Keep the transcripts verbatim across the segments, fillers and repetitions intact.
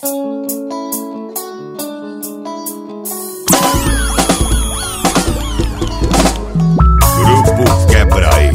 Grupo Quebra-aí.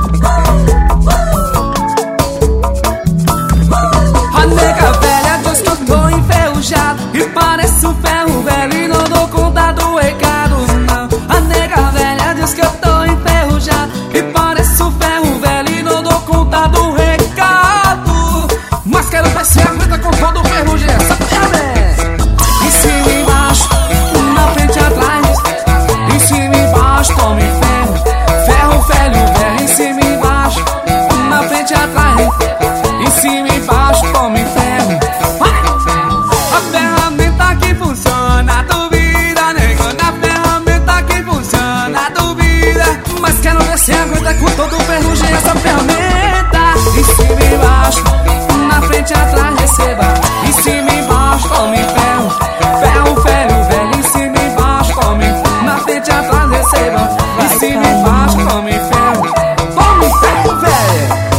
A nega velha diz que eu tô enferrujado e parece um ferro velho e não dou conta do recado, não. A nega velha diz que eu tô enferrujado e parece um ferro velho e não dou conta do recado. Mas quero ver se aguenta com todo o ferrugem essa ferramenta. Em cima e embaixo, na frente e atrás, em cima e embaixo, tome ferro. Ferro velho, velho, em cima e embaixo, na frente e atrás, em cima e embaixo, tome ferro. A ferramenta que funciona, duvida, nego. Na ferramenta que funciona, duvida. Mas quero ver se aguenta com todo o ferrugem essa ferramenta. Em cima e embaixo, na frente e atrás, receba. Em cima e embaixo, tome ferro. Ferro, ferro, velho, em cima e embaixo, tome. Na frente e atrás, receba. Em cima e embaixo, tome ferro. Tome ferro, velho.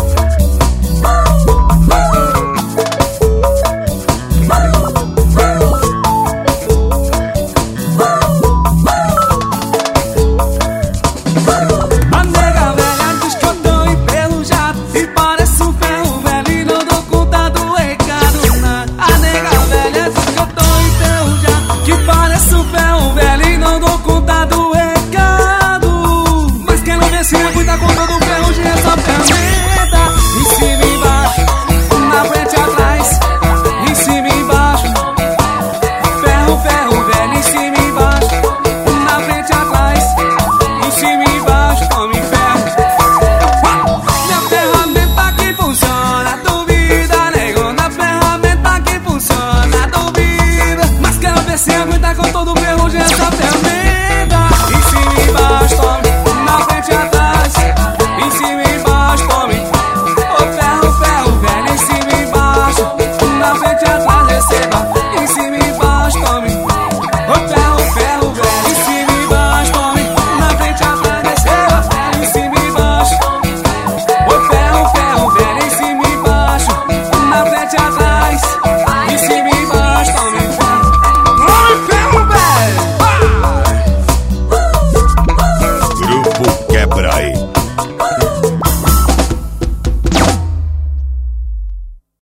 A nega velha diz que eu tô enferrujado e parece um ferro velho e não dou conta do recado, não. A nega velha diz que eu tô enferrujado, que parece um ferro velho e não dou conta do recado. Mas quero ver se aguenta com todo o ferrugem essa ferramenta. Em cima e embaixo, na frente e atrás, em cima e embaixo. Ferro, ferro velho, em cima e embaixo, na frente e atrás, em cima e embaixo, tome ferro. Minha ferramenta que funciona, duvida, nego. Na ferramenta que funciona, duvida. Mas quero ver se aguenta com todo o